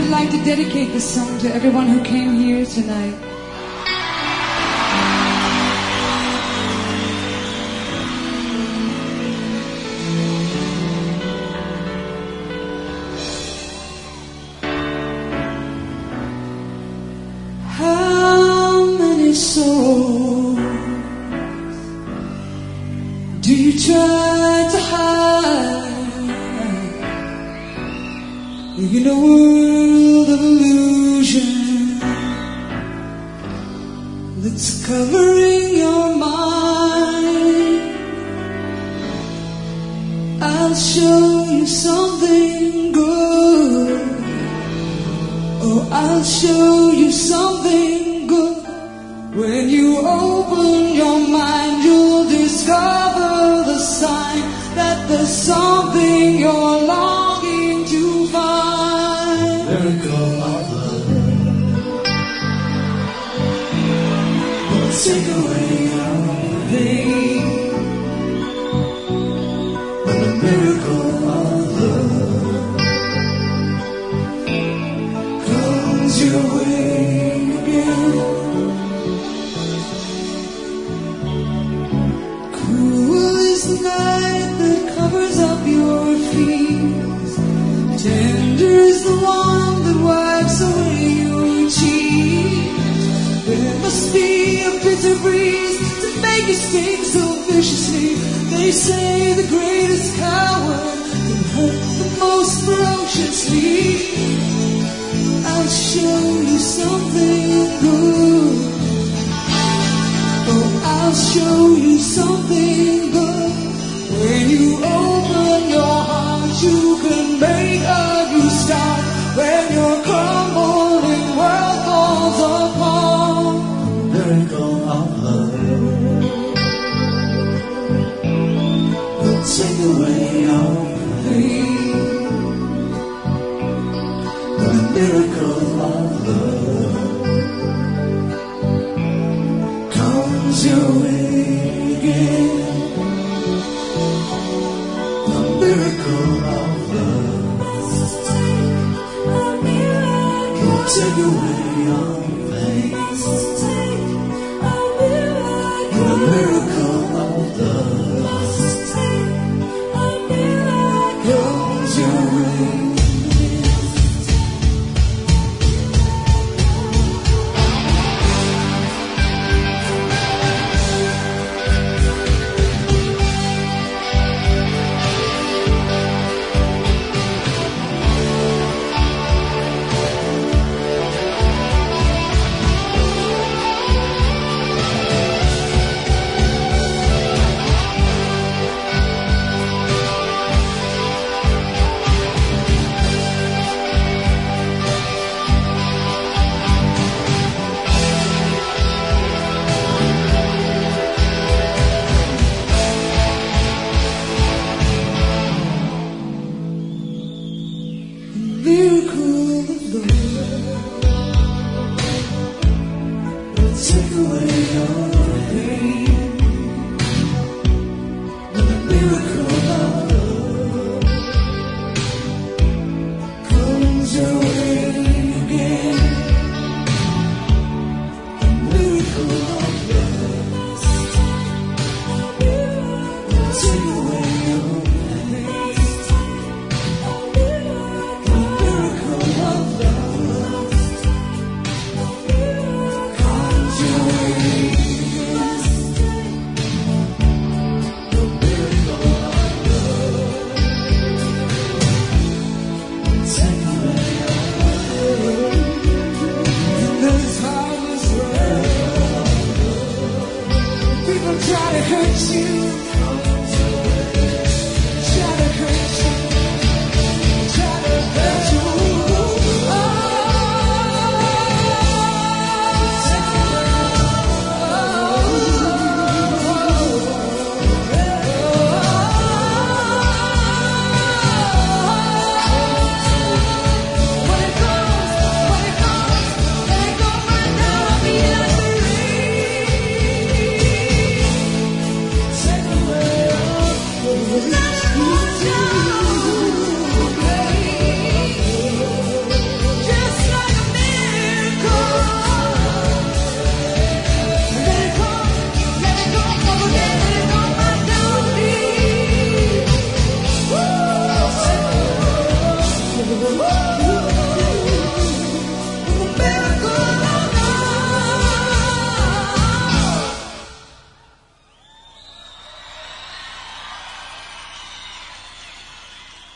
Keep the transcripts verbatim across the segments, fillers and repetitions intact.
would like to dedicate this song to everyone who came here tonight. How many souls do you try to hide in a world of illusion that's covering your mind? I'll show you something good. Oh, I'll show you something good. When you open your mind, you'll discover the sign that there's something you're longing to find. Miracle of love will take away our pain. When the miracle of love comes your way again. Cool is the night that covers up your fears. Tender is the one that wipes away your tears. There must be a bitter breeze to make you sting so viciously. They say the greatest coward can hurt the most ferociously. I'll show you something good. Oh, I'll show you something good. When you open your heart, you can make a new start. When your crumbling world falls apart, miracle of love will take away our pain. When the miracle of love comes your way again. The miracle of love will take away your pain. The miracle of love comes your way.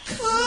Come